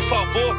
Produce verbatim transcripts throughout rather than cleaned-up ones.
favor.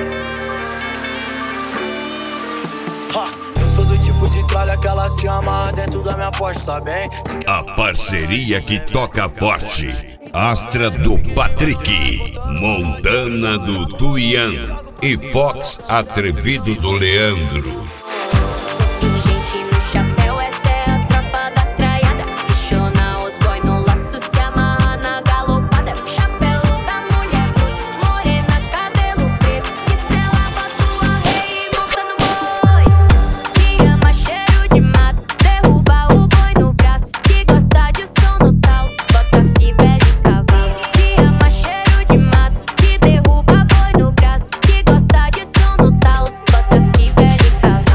Ha, eu sou do tipo de tralha que ela se amarra dentro da minha Porsche, tá bem? A parceria que toca forte. Astra do Patrick, Montana do Tuian e Fox Atrevido do Leandro. Gente no chapéu, essa é a tropa das traiadas. Questiona os boy no laço, se amarra na galopada. Chapéu da mulher bruta, morena, cabelo preto. Estrela, tua rei, montando boi. Que ama cheiro de mato, derruba o boi no braço. Que gosta de som no talo, bota fibra e cavalo. Que ama cheiro de mato, que derruba boi no braço. Que gosta de som no talo, bota fibra e cavalo.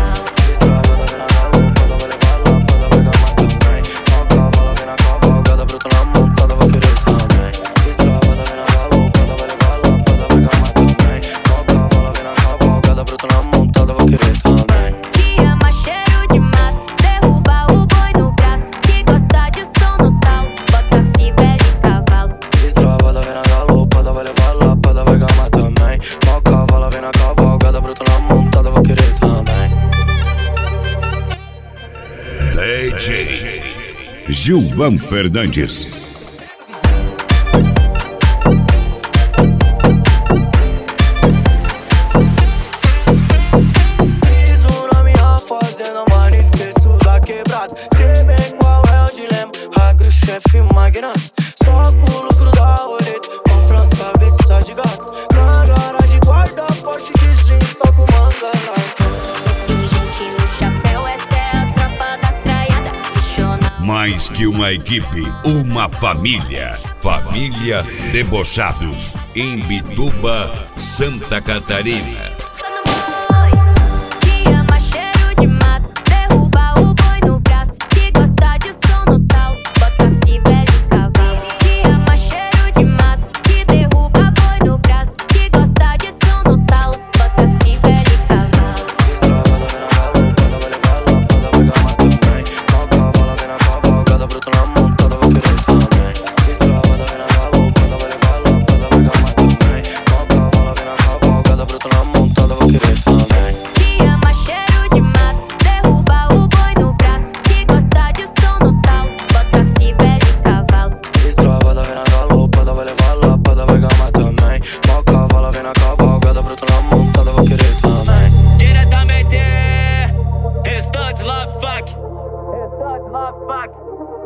D J Gilvan Fernandes. Piso na minha fazenda, mas não esqueço da quebrada. Sei bem qual é o dilema, agro, chefe, magnata. Só com o lucro da roleta, compra as cabeças de gato. Na garagem guarda a Porsche de zinco, toco manga larga. Gente no chapéu, essa é a tropa das traiadas. Questiona Mais que uma equipe, uma família. Família Debochados, em Bituba, Santa Catarina. que ama cheiro de mato, derruba o boi no braço. Que gosta de som no talo, bota fibra e cavalo. Que ama cheiro de mato, que derruba boi no braço. Que gosta de som no talo, bota fibra e cavalo. Destravada, vem na galopada, vai levar lapada, vai gamar também. Mal cavala, vem na cavalgada, bruta na montada, vou querer também. Destravada, vem na galopada, vai levar lapada, vai gamar também. Mal cavala, vem na cavalgada, bruta na montada, vou querer também. Que ama cheiro de mato, derruba o boi no braço. Que gosta de som no talo, bota fibra e cavalo. Destravada, vem na galopada, vai levar lapada, vai gamar também. Mal cavala, vem na cavalgada, bruta na montada, vou querer também. Diretamente, Restantes Love Fuck. Restantes Love Fuck.